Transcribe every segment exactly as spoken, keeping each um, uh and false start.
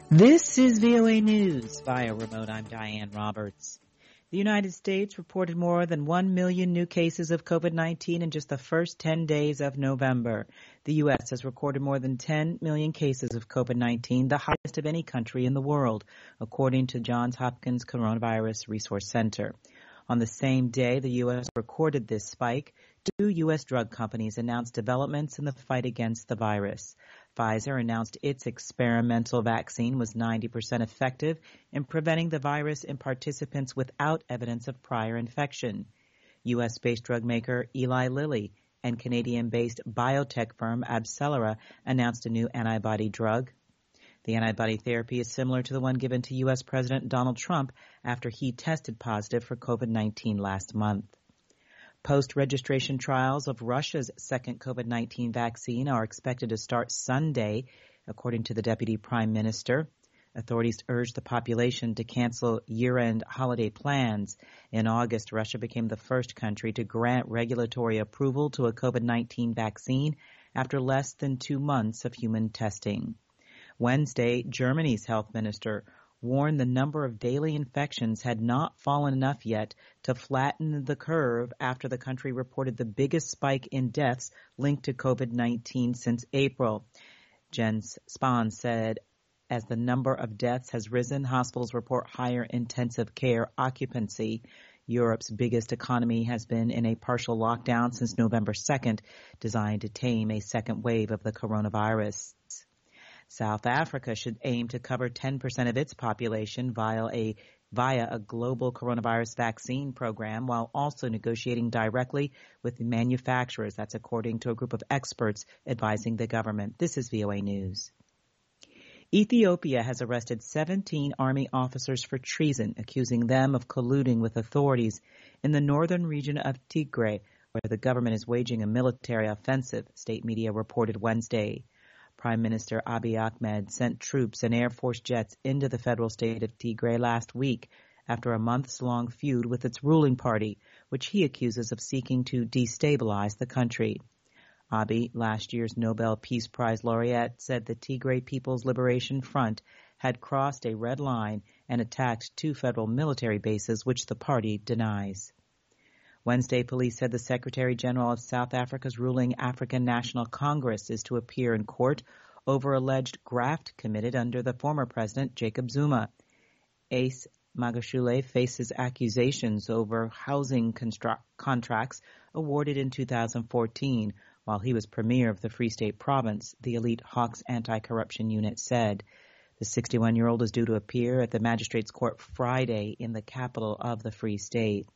This is V O A News. Via remote, I'm Diane Roberts. The United States reported more than one million new cases of COVID nineteen in just the first ten days of November. The U S has recorded more than ten million cases of COVID nineteen, the highest of any country in the world, according to Johns Hopkins Coronavirus Resource Center. On the same day the U S recorded this spike, two U S drug companies announced developments in the fight against the virus. Pfizer announced its experimental vaccine was ninety percent effective in preventing the virus in participants without evidence of prior infection. U S-based drug maker Eli Lilly and Canadian-based biotech firm AbCellera announced a new antibody drug. The antibody therapy is similar to the one given to U S President Donald Trump after he tested positive for COVID nineteen last month. Post-registration trials of Russia's second COVID nineteen vaccine are expected to start Sunday, according to the Deputy Prime Minister. Authorities urged the population to cancel year-end holiday plans. In August, Russia became the first country to grant regulatory approval to a COVID nineteen vaccine after less than two months of human testing. Wednesday, Germany's health minister warned the number of daily infections had not fallen enough yet to flatten the curve after the country reported the biggest spike in deaths linked to COVID nineteen since April. Jens Spahn said as the number of deaths has risen, hospitals report higher intensive care occupancy. Europe's biggest economy has been in a partial lockdown since November second, designed to tame a second wave of the coronavirus. South Africa should aim to cover ten percent of its population via a, via a global coronavirus vaccine program while also negotiating directly with the manufacturers. That's according to a group of experts advising the government. This is V O A News. Ethiopia has arrested seventeen army officers for treason, accusing them of colluding with authorities in the northern region of Tigray, where the government is waging a military offensive, state media reported Wednesday. Prime Minister Abiy Ahmed sent troops and Air Force jets into the federal state of Tigray last week after a months-long feud with its ruling party, which he accuses of seeking to destabilize the country. Abiy, last year's Nobel Peace Prize laureate, said the Tigray People's Liberation Front had crossed a red line and attacked two federal military bases, which the party denies. Wednesday, police said the Secretary General of South Africa's ruling African National Congress is to appear in court over alleged graft committed under the former president, Jacob Zuma. Ace Magashule faces accusations over housing constru- contracts awarded in two thousand fourteen while he was premier of the Free State Province, the elite Hawks Anti-Corruption Unit said. The sixty-one-year-old is due to appear at the Magistrates Court Friday in the capital of the Free State.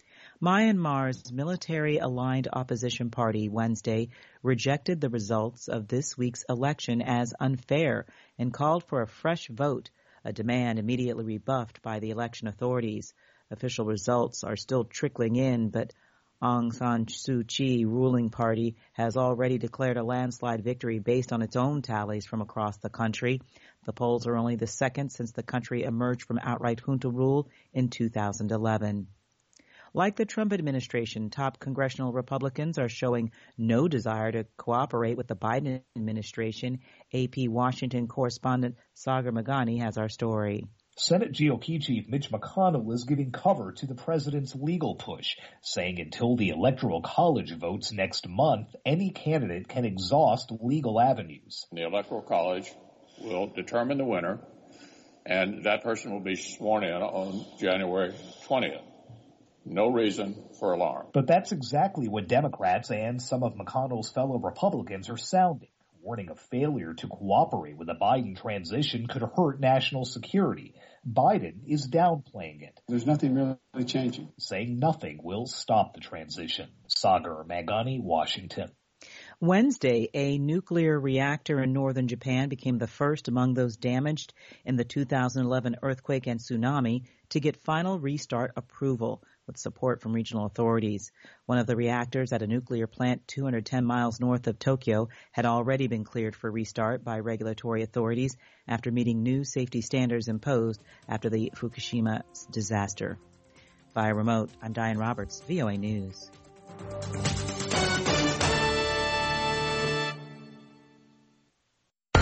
Myanmar's military-aligned opposition party Wednesday rejected the results of this week's election as unfair and called for a fresh vote, a demand immediately rebuffed by the election authorities. Official results are still trickling in, but Aung San Suu Kyi ruling party has already declared a landslide victory based on its own tallies from across the country. The polls are only the second since the country emerged from outright junta rule in two thousand eleven. Like the Trump administration, top congressional Republicans are showing no desire to cooperate with the Biden administration. A P Washington correspondent Sagar Meghani has our story. Senate G O P Chief Mitch McConnell is giving cover to the president's legal push, saying until the Electoral College votes next month, any candidate can exhaust legal avenues. The Electoral College will determine the winner, and that person will be sworn in on January twentieth. No reason for alarm. But that's exactly what Democrats and some of McConnell's fellow Republicans are sounding, warning a failure to cooperate with the Biden transition could hurt national security. Biden is downplaying it. There's nothing really changing. Saying nothing will stop the transition. Sagar Meghani, Washington. Wednesday, a nuclear reactor in northern Japan became the first among those damaged in the two thousand eleven earthquake and tsunami to get final restart approval with support from regional authorities. One of the reactors at a nuclear plant two hundred ten miles north of Tokyo had already been cleared for restart by regulatory authorities after meeting new safety standards imposed after the Fukushima disaster. Via remote, I'm Diane Roberts, V O A News.